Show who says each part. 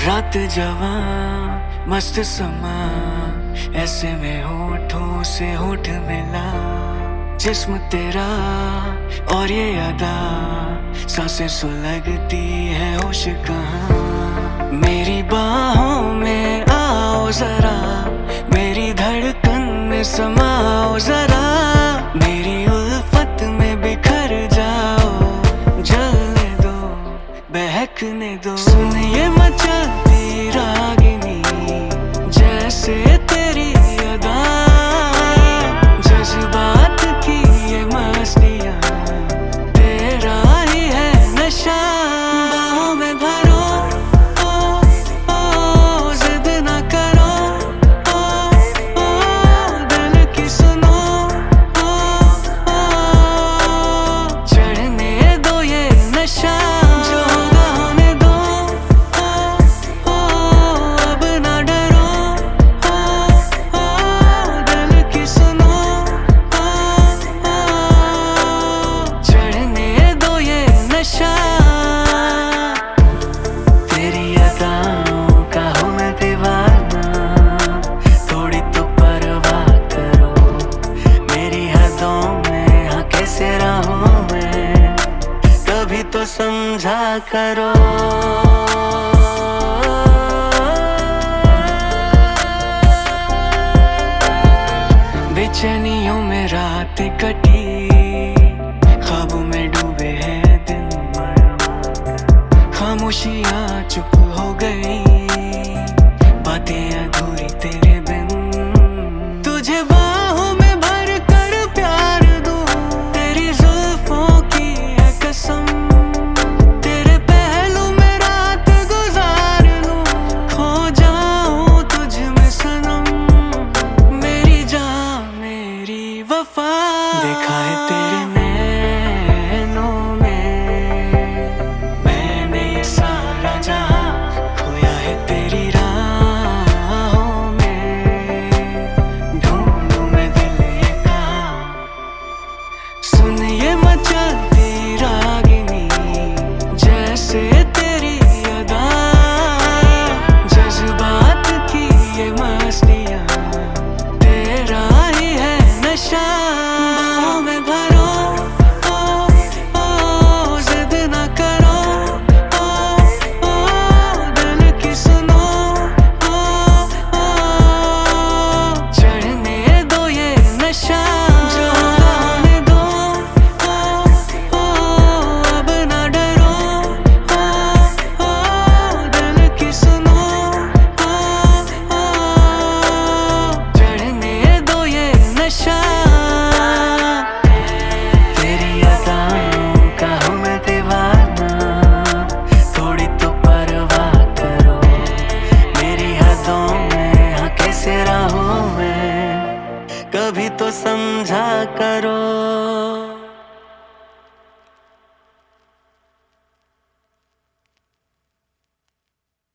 Speaker 1: रात जवां मस्त समा, ऐसे में होठों से होठ मिला। जिस्म तेरा और ये अदा, सांसें सुलगती है होश कहाँ। मेरी बाहों में आओ जरा, मेरी धड़कन में समाओ जरा। मेरी उल्फत में बिखर जाओ, जलने दो बहकने दो। सुन ये मचलती रागिनी, जैसे तेरी अदा। जज्बात की ये मस्तियाँ, तेरा ही है नशा। बाहों में भरो, ओ जिद ना करो। ओ दिल की सुनो, ओ चढ़ने दो ये नशा। जो होगा होने दो, ओ अब ना डरो। ओ दिल की सुनो, ओ चढ़ने दो ये नशा। तेरी अदाओं का हूँ मैं दीवाना, थोड़ी तो परवाह करो। मेरी हदों में हाँ कैसे रहूं मैं, कभी तो समझा करो। बेचैनियों में रात कटी, ख्वाबों में डूबे हैं दिन। खामोशियाँ चुप हो गई, बातें अधूरी तेरे बिन। तुझे बाहों में भर कर प्यार दूं, तेरी जुल्फों की है कसम। तेरे पहलू में रात गुजार लूं, खो जाऊं तुझ में सनम। मेरी जान मेरी वफा, देखा है तेरे नैनों में मैंने ये सारा जहां। खोया है तेरी राहों में, ढूंढूं मैं दिल ये कहाँ। सुन ये मचलती रागिनी, जैसे तेरी अदा। जज्बात की ये मस्तियाँ, तेरा ही है नशा। बाहों में भरो, ओ जिद ना करो। ओ दिल की सुनो, ओ चढ़ने दो ये नशा। जो होगा होने दो, ओ अब ना डरो। ओ दिल की सुनो, ओ चढ़ने दो ये नशा। तेरी अदाओं का हूँ मैं दीवाना, थोड़ी तो परवाह करो। मेरी हदों में हाँ कैसे रहूं मैं, कभी तो समझा करो।